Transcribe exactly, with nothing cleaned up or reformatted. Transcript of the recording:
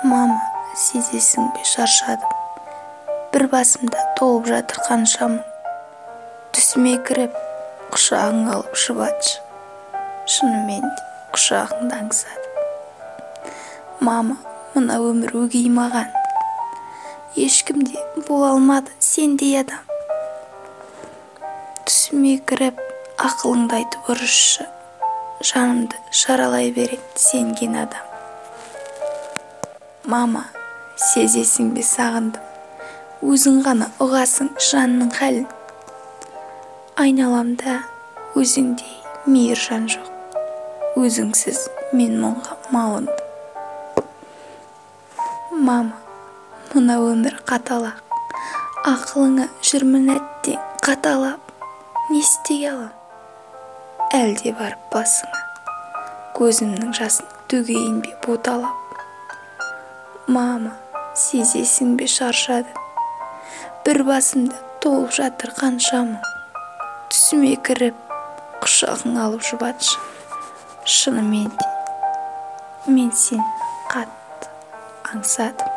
Мама, сезесің бе, шаршадым. Бір басымда толып жатыр қаншамың. Түсіме кіріп, құшағың алып жұбатшы. Шынымен де құшағыңды аңсадым. Мама, мына өмір өгей маған. Ешкімде бола алмады сендей адам. Түсіме кіріп, ақылыңды айтып ұрысшы. Жанымды шаралай береді сенген адам. Мама, сезесің бе, сағындым. Өзің ғана ұғасың жанның хәлін. Айналамда өзіңдей мейір жан жоқ. Өзіңсіз мен мұңға малындым. Мама, мына өмір қаталақ. Ақылыңа жүрмін әттең қаталап. Не істей алам? Әлде барып басыңа көзімнің жасын төгейін бе боталап. Мама, сезесің бе, шаршадым. Бір басымда толып жатыр қаншамың. Түсіме кіріп, құшағың алып жұбатшы. Шынымен де мен сені қатты аңсадым.